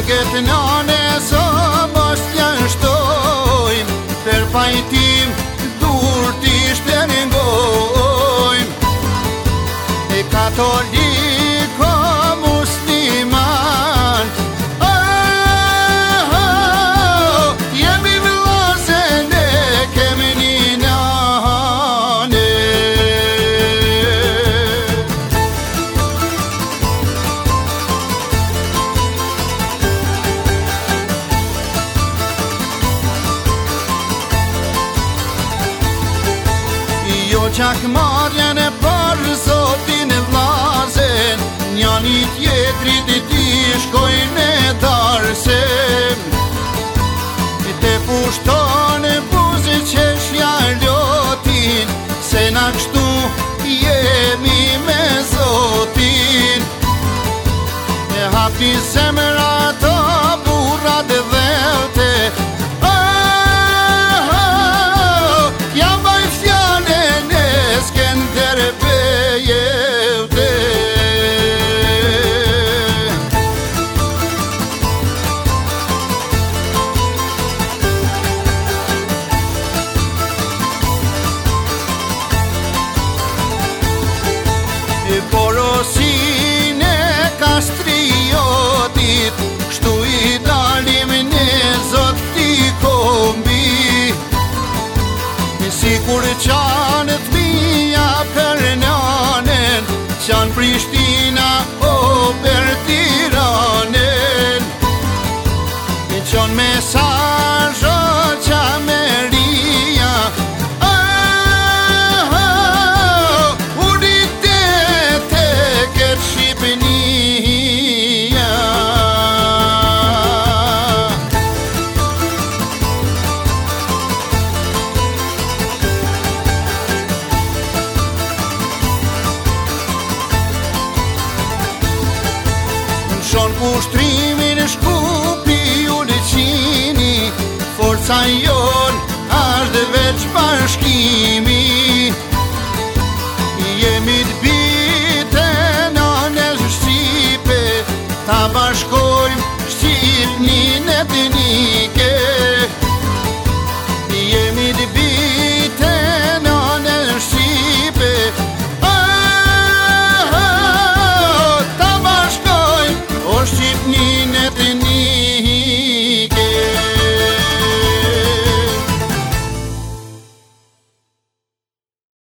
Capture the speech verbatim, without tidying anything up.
Rogët nane së mos jashtojmë, për pajtim dur t'i shterngojmë. E katolik o musliman, oh, oh, jemi vëllazë ne kemi një nane. Jo qak marjen e për zotin e vlazen, njani tjetrit i ti shkojnë e darsen. Te pushton e buzi qeshja lotin, se na kështu jemi me zotin. E hapi zemra të burrat e dhevte, porosin e kastriotit, kështu i dalim në zot t'i kombi. Sikur qanët mija për nanen, qanë Prishtina o për Tiranen. Qanë mesazho qa meria, shon pushtrimin shkupi u leqini, forca jon ashtë veç bashkimi. Jemi t'bite nanes Shqipe, ta bashkojmë Shqipnin e dinike. Jemi t'bite nanes Shqipe, Shqipnin e të një